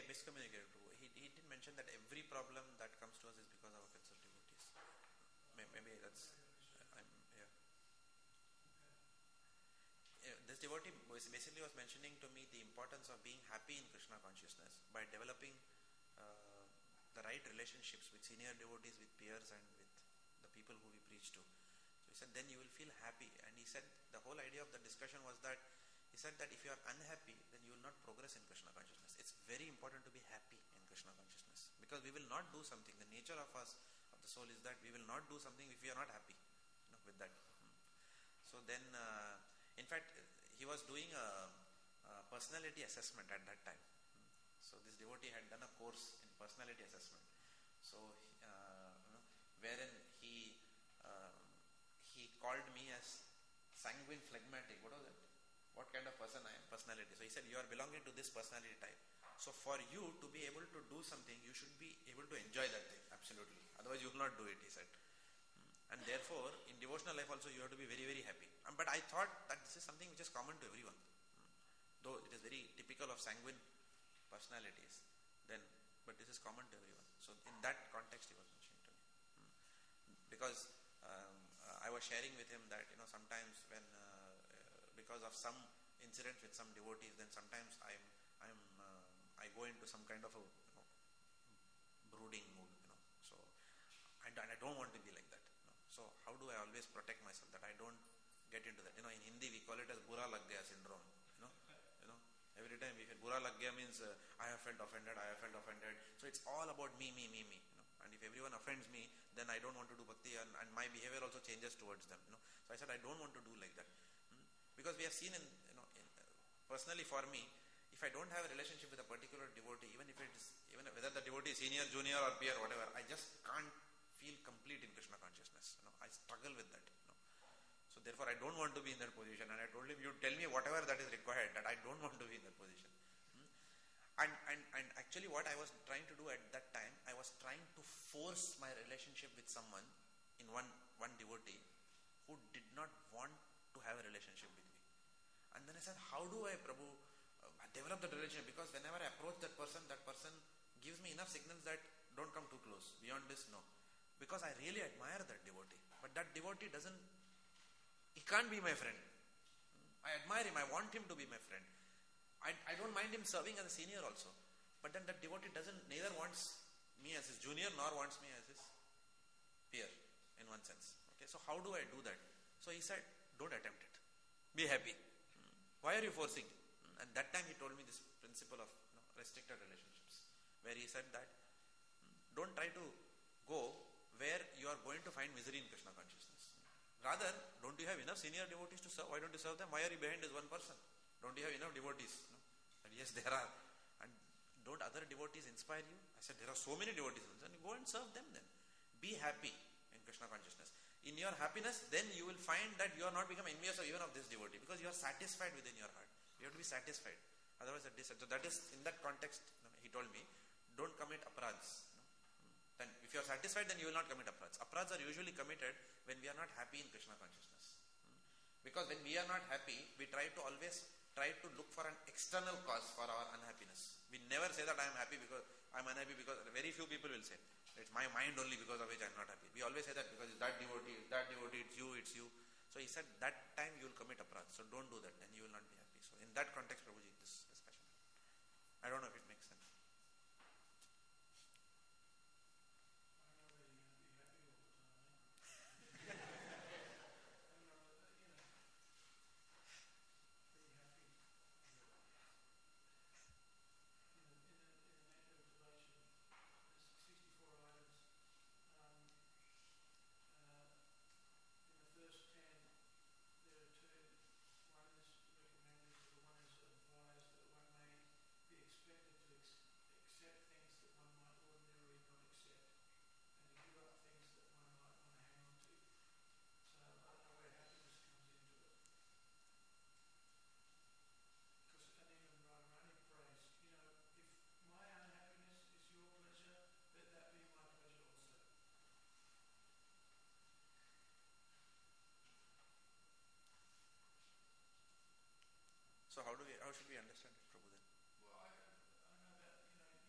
A: miscommunicated. He didn't mention that every problem that comes to us is because of our concerned devotees. Maybe that's. Yeah. This devotee basically was mentioning to me the importance of being happy in Krishna consciousness by developing the right relationships with senior devotees, with peers, and with the people who we preach to. So he said, then you will feel happy. And he said the whole idea of the discussion was that he said that if you are unhappy, then you will not progress in Krishna consciousness. It's very important to be happy in Krishna consciousness, because we will not do something. The nature of us, of the soul, is that we will not do something if we are not happy, with that. So then, in fact, he was doing a personality assessment at that time. So this devotee had done a course in personality assessment. So, wherein he called me as sanguine phlegmatic. What was it? What kind of person I am? Personality. So he said, you are belonging to this personality type. So for you to be able to do something, you should be able to enjoy that thing. Absolutely. Otherwise you will not do it, he said. And therefore, in devotional life also, you have to be very, very happy. But I thought that this is something which is common to everyone. Though it is very typical of sanguine personalities, but this is common to everyone. So in that context, he was mentioning to me. Because I was sharing with him that, sometimes when, because of some incident with some devotees, then sometimes I go into some kind of a brooding mood, So, and I don't want to be like that. So how do I always protect myself that I don't get into that? In Hindi we call it as Bura Lag Gaya syndrome. Every time we hear Bura Lag Gaya means I have felt offended. So it's all about me. And if everyone offends me, then I don't want to do bhakti, and my behavior also changes towards them. So I said I don't want to do like that, because we have seen personally for me, if I don't have a relationship with a particular devotee, even whether the devotee is senior, junior, or peer, whatever, I just can't feel complete in Krishna consciousness. I struggle with that. So therefore, I don't want to be in that position. And I told him, you tell me whatever that is required, that I don't want to be in that position. And actually, what I was trying to do at that time, I was trying to force my relationship with someone, in one devotee, who did not want to have a relationship with me. And then I said, how do I, Prabhu, develop that relationship? Because whenever I approach that person gives me enough signals that don't come too close. Beyond this, no. Because I really admire that devotee. But that devotee he can't be my friend. I admire him. I want him to be my friend. I don't mind him serving as a senior also. But then that devotee neither wants me as his junior nor wants me as his peer, in one sense. Okay, so how do I do that? So he said, don't attempt it. Be happy. Why are you forcing? And that time he told me this principle of restricted relationships, where he said that don't try to go where you are going to find misery in Krishna consciousness. Rather, don't you have enough senior devotees to serve? Why don't you serve them? Why are you behind this one person? Don't you have enough devotees? And yes, there are. And don't other devotees inspire you? I said, there are so many devotees. And go and serve them then. Be happy in Krishna consciousness. In your happiness, then you will find that you are not become envious of even of this devotee, because you are satisfied within your heart. You have to be satisfied. Otherwise, so that is, in that context, he told me, don't commit aparadhs. Then if you are satisfied, then you will not commit aparadhs. Aparadhs are usually committed when we are not happy in Krishna consciousness. Because when we are not happy, we always try to look for an external cause for our unhappiness. We never say that I am happy because I am unhappy, because very few people will say, it's my mind only because of which I am not happy. We always say that because it's that devotee, it's you. So he said, that time you will commit aparadh. So don't do that, then you will not be happy. So in that context, Prabhuji, this discussion. I don't know if it makes sense. So how should we understand it, Prabhu, then?
B: Well, I know that,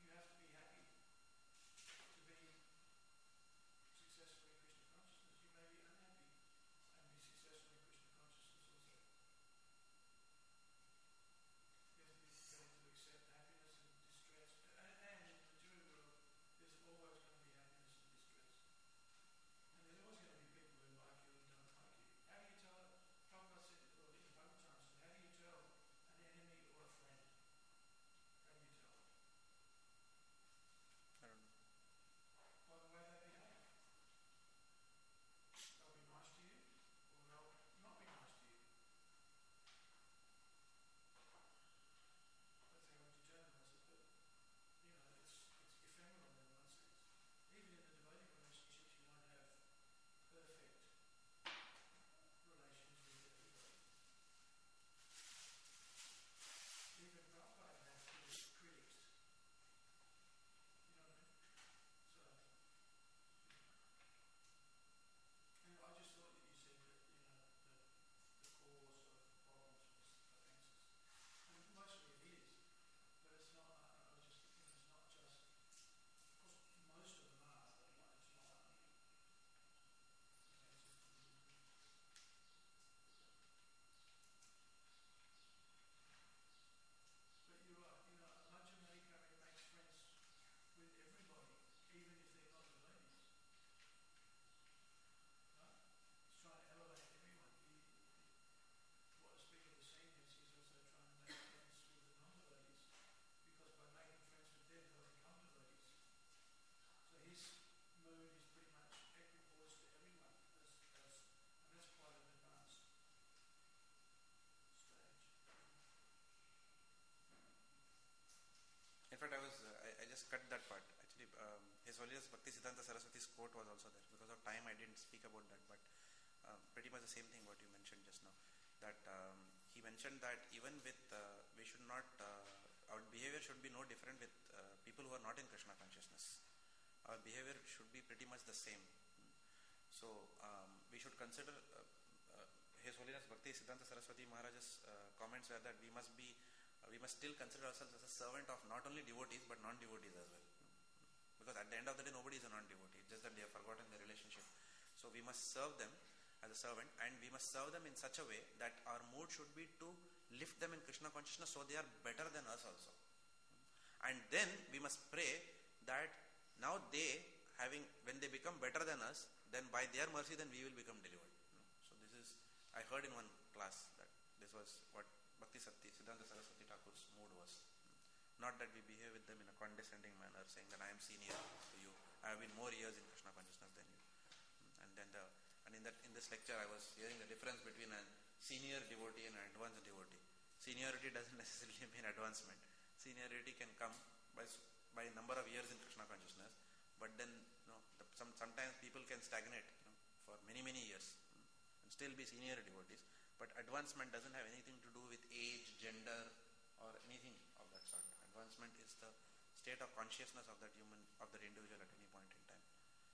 B: just cut that part. Actually, His Holiness Bhakti Siddhanta Saraswati's quote was also there. Because of time, I didn't speak about that, but pretty much the same thing what you mentioned just now. That he mentioned that even with we should not our behavior should be no different with people who are not in Krishna consciousness. Our behavior should be pretty much the same. So we should consider His Holiness Bhakti Siddhanta Saraswati Maharaj's comments were that we must still consider ourselves as a servant of not only devotees but non-devotees as well. Because at the end of the day, nobody is a non-devotee, just that they have forgotten the relationship. So we must serve them as a servant, and we must serve them in such a way that our mood should be to lift them in Krishna consciousness so they are better than us also. And then we must pray that now when they become better than us, then by their mercy then we will become delivered. So this is, I heard in one class that this was what Bhakti Siddhanta Saraswati Thakur's mood was. Not that we behave with them in a condescending manner, saying that I am senior to you, I have been more years in Krishna consciousness than you. And in this lecture I was hearing the difference between a senior devotee and an advanced devotee. Seniority doesn't necessarily mean advancement. Seniority can come by number of years in Krishna consciousness, but then sometimes people can stagnate for many years and still be senior devotees. But advancement doesn't have anything to do with age, gender, or anything of that sort. Advancement is the state of consciousness of that individual at any point in time.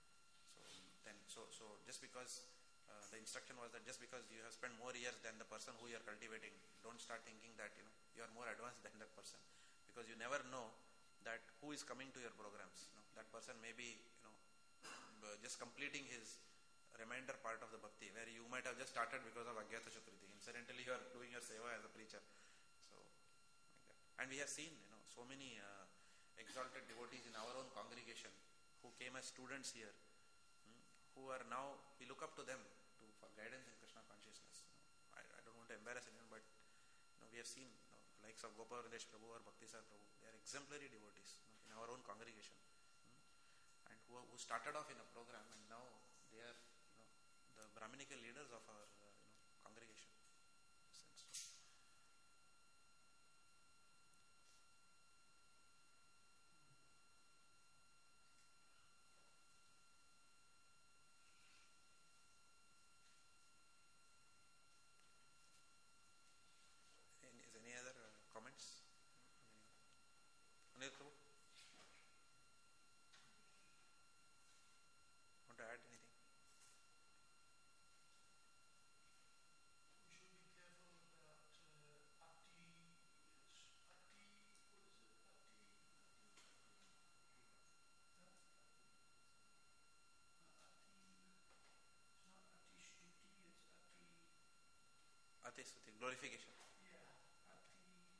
B: So just because the instruction was that just because you have spent more years than the person who you are cultivating, don't start thinking that you are more advanced than that person, because you never know that who is coming to your programs. That person may be just completing his remainder part of the bhakti, where you might have just started because of Agyata Chakriti. Incidentally, you are doing your seva as a preacher. So, like that. And we have seen so many exalted devotees in our own congregation who came as students here, who are now, we look up to them for guidance in Krishna consciousness. I don't want to embarrass anyone, but we have seen likes of Gopavrindesh Prabhu or Bhaktisar Prabhu. They are exemplary devotees in our own congregation, and who started off in a program, and now they are the Brahminical leaders of our congregation. Is any other comments? Anil Prabhu? Want to add anything?
C: We should be careful about Ati, what is it? It's not Ati Shruti, it's
B: Ati Stuti, glorification.
C: Yeah, Ati.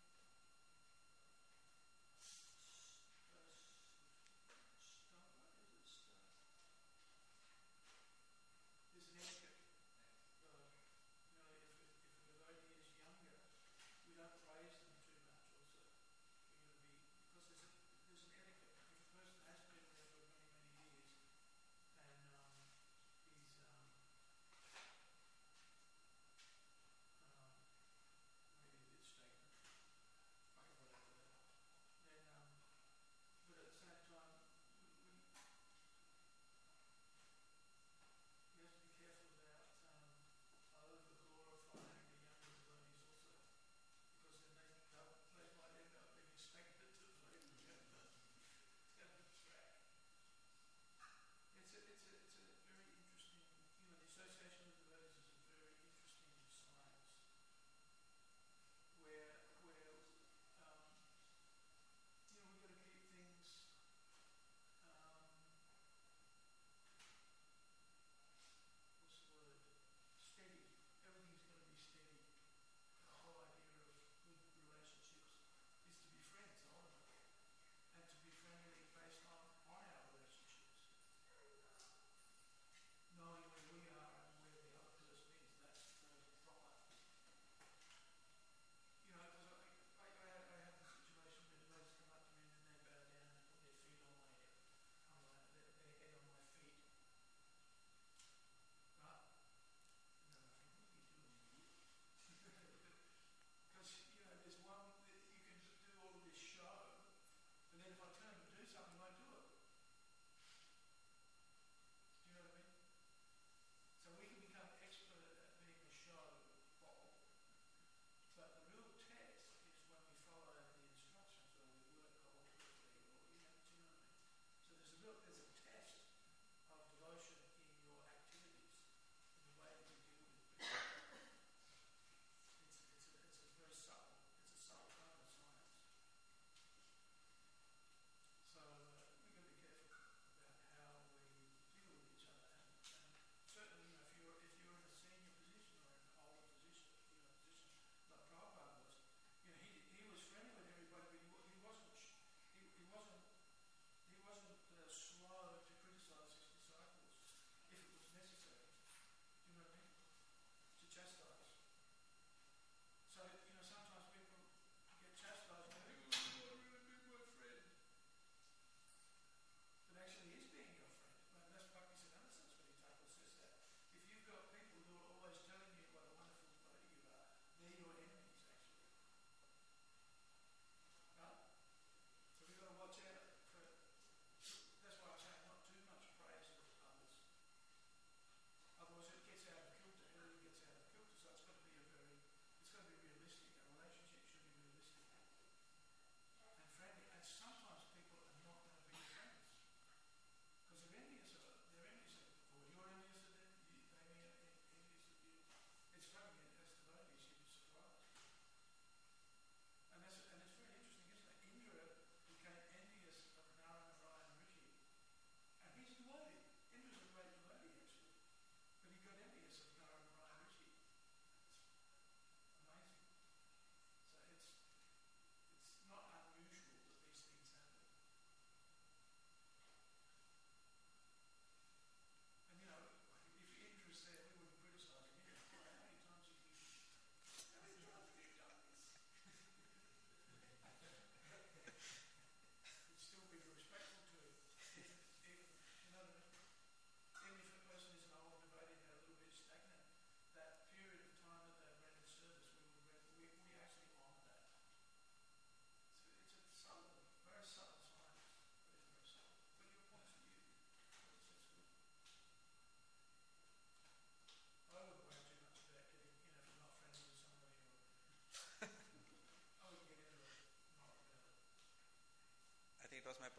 C: What is it? There's an etiquette. If a devotee is younger, we don't praise them too much also. Because there's an etiquette. If a person has been there for many years, and he's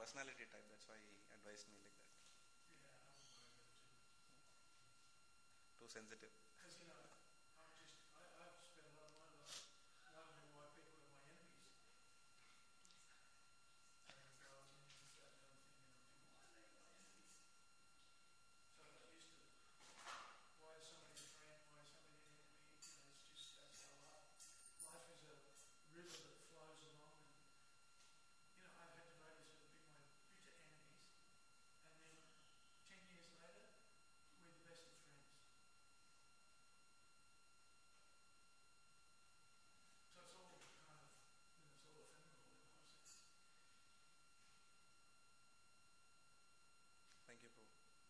B: personality type. That's why he advised me like that.
C: Yeah, I wouldn't worry about it too much.
B: Too sensitive.
C: Because, you know, I've spent a lot of my life wondering why people are my enemies. And you start doing thinking, why are they my enemies? So I got used to it. Why is somebody a friend? Why is somebody an enemy? You know, it's just, that's how life is a river that flows along. And, you know, I've had devotees that have been my bitter enemies. And then 10 years later, we're the best of friends. So it's all kind of, you know, it's all ephemeral in one sense.
B: Thank you, Prabhu.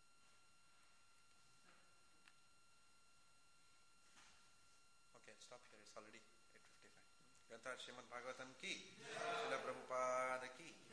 B: Okay, I'll stop here. It's already 8:55. Granthar Srimad Bhagavatam ki, Srila Prabhupada ki.